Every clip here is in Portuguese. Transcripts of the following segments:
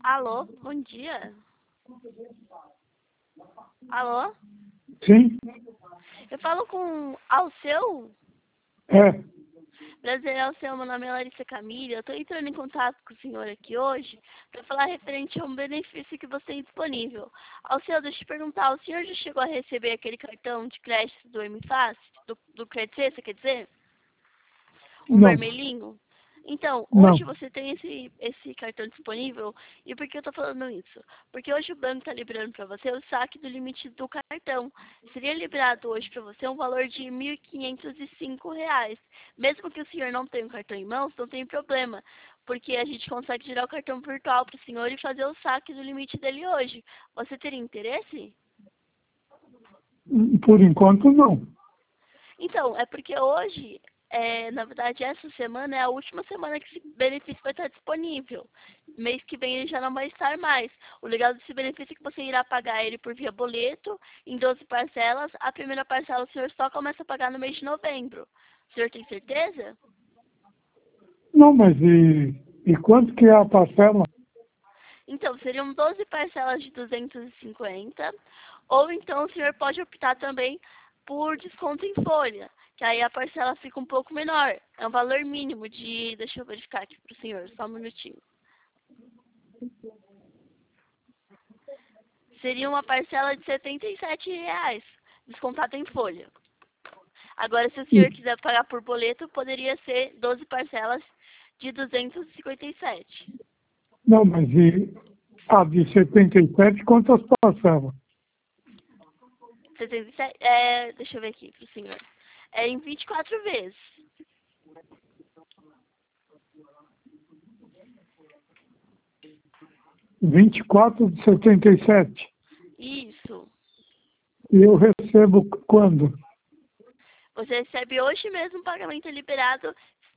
Alô, bom dia. Alô? Sim? Eu falo com Alceu? É. Prazer, Alceu, meu nome é Larissa Camille. Eu estou entrando em contato com o senhor aqui hoje para falar referente a um benefício que você tem disponível. Alceu, deixa eu te perguntar, o senhor já chegou a receber aquele cartão de crédito do MFACE, do Credit C, você quer dizer? Um Não, vermelhinho? Então, não. hoje você tem esse cartão disponível. E por que eu estou falando isso? Porque hoje o banco está liberando para você o saque do limite do cartão. Seria liberado hoje para você um valor de R$ 1.505. Mesmo que o senhor não tenha o cartão em mãos, não tem problema. Porque a gente consegue girar o cartão virtual para o senhor e fazer o saque do limite dele hoje. Você teria interesse? Por enquanto, não. Então, é porque hoje, na verdade, essa semana é a última semana que esse benefício vai estar disponível. Mês que vem ele já não vai estar mais. O legal desse benefício é que você irá pagar ele por via boleto, em 12 parcelas. A primeira parcela o senhor só começa a pagar no mês de novembro. O senhor tem certeza? Não, mas e quanto que é a parcela? Então, seriam 12 parcelas de 250, ou então o senhor pode optar também por desconto em folha, que aí a parcela fica um pouco menor. É um valor mínimo de... Deixa eu verificar aqui para o senhor, só um minutinho. Seria uma parcela de R$ 77, descontado em folha. Agora, se o senhor quiser pagar por boleto, poderia ser 12 parcelas de 257. Não, mas a de 77, quantas parcelas? 77, deixa eu ver aqui para o senhor. É em 24 vezes. 24 de 77. Isso. E eu recebo quando? Você recebe hoje mesmo o pagamento liberado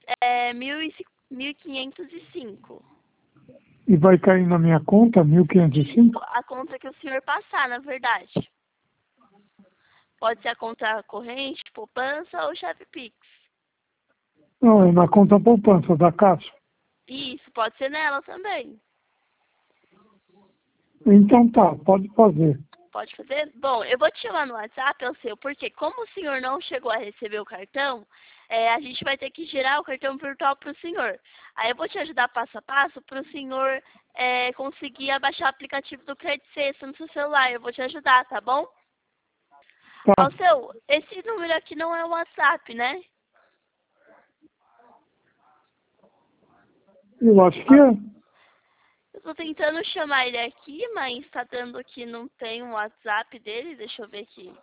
1.505. E vai cair na minha conta, 1.505? A conta que o senhor passar, na verdade. Pode ser a conta corrente, poupança ou chave Pix. Não, é na conta poupança da Caixa. Isso, pode ser nela também. Então tá, pode fazer. Pode fazer? Bom, eu vou te chamar no WhatsApp, eu sei, porque como o senhor não chegou a receber o cartão, a gente vai ter que gerar o cartão virtual para o senhor. Aí eu vou te ajudar passo a passo para o senhor conseguir abaixar o aplicativo do Credit Sexta no seu celular. Eu vou te ajudar, tá bom? Tá, Alceu, esse número aqui não é o WhatsApp, né? eu acho que é. Eu tô tentando chamar ele aqui, mas tá dando que não tem um WhatsApp dele. Deixa eu ver aqui.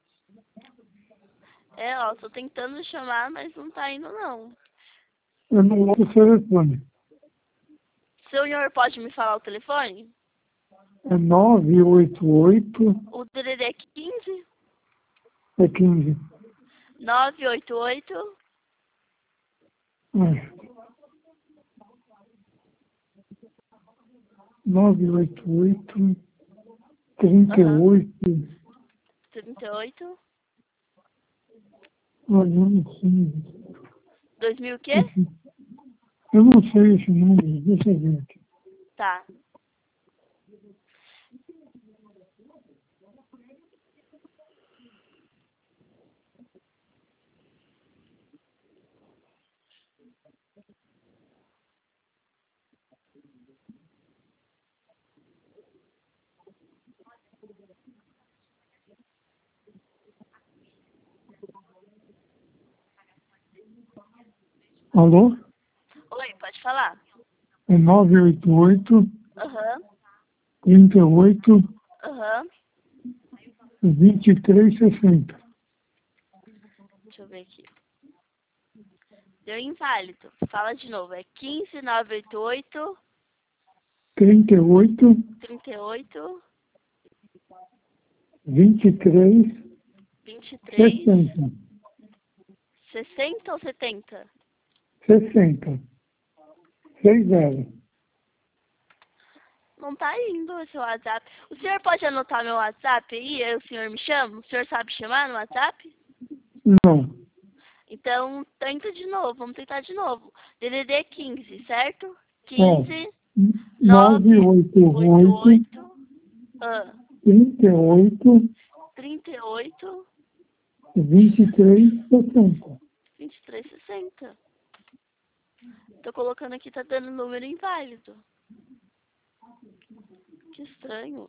Tô tentando chamar, mas não tá indo, não. Eu não uso o telefone. O senhor pode me falar o telefone? É 988 O DDD é 15 é 15. 988 É. 988 aham, 38. 38 Olha, eu não sei. 2000 o quê? Eu não sei esse número, deixa eu ver aqui. Tá. Alô? Oi, pode falar? É 988 Aham, 38 aham. 2360. Deixa eu ver aqui. Deu inválido. Fala de novo. É 15 988 38 38 23 23 60. 60 ou 70? 60. 60. Não tá indo esse WhatsApp. O senhor pode anotar meu WhatsApp aí? Aí o senhor me chama? O senhor sabe chamar no WhatsApp? Não. Então, tenta de novo. Vamos tentar de novo. DDD 15, certo? Ó, 15. 988 ah, 38 38 2360. 2360. Tô colocando aqui, tá dando número inválido. Que estranho.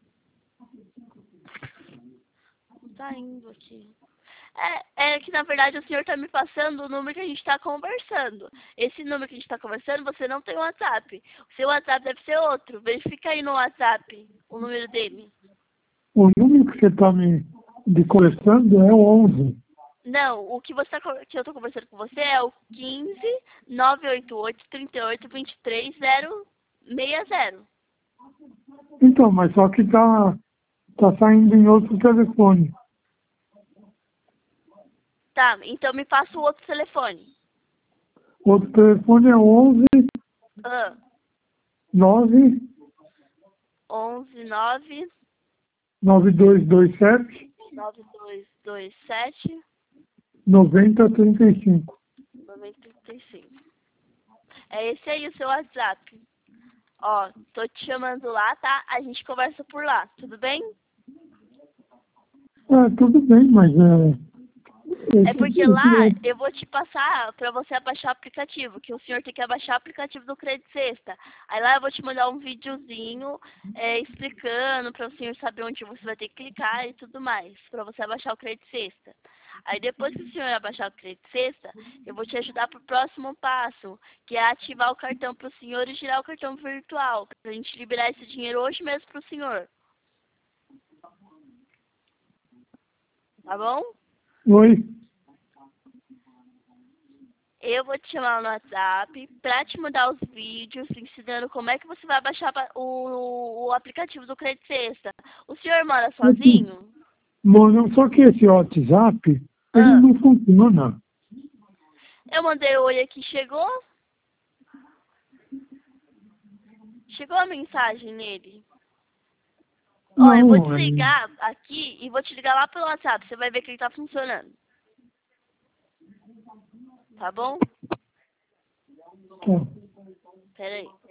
Não tá indo aqui. É que na verdade o senhor tá me passando o número que a gente tá conversando. Esse número que a gente tá conversando, você não tem WhatsApp. O seu WhatsApp deve ser outro. Verifica aí no WhatsApp o número dele. O número que você está me conversando é o 11. Não, o que que eu tô conversando com você é o 15 988 38 23 060. Então, mas só que tá saindo em outro telefone. Tá, então me passa o outro telefone. Outro telefone é 11 Ah, 9 11 9 9227 9227 9035. 935. É esse aí o seu WhatsApp. Ó, tô te chamando lá, tá? A gente conversa por lá, tudo bem? Tudo bem, mas É porque lá eu vou te passar pra você abaixar o aplicativo, que o senhor tem que abaixar o aplicativo do Credit Sexta. Aí lá eu vou te mandar um videozinho explicando pra o senhor saber onde você vai ter que clicar e tudo mais, pra você abaixar o Credit Sexta. Aí depois que o senhor abaixar o Credit Sexta, eu vou te ajudar pro próximo passo, que é ativar o cartão pro senhor e girar o cartão virtual, pra gente liberar esse dinheiro hoje mesmo pro senhor. Tá bom? Oi. Eu vou te chamar no WhatsApp pra te mandar os vídeos ensinando como é que você vai baixar o aplicativo do Credit Sexta. O senhor mora sozinho? Mano, só que esse WhatsApp, ele Ah, não funciona. eu mandei oi aqui, chegou? Chegou a mensagem nele. Ó, eu vou Não, desligar aqui e vou te ligar lá pelo WhatsApp. Você vai ver que ele tá funcionando. Tá bom? tá. Pera aí.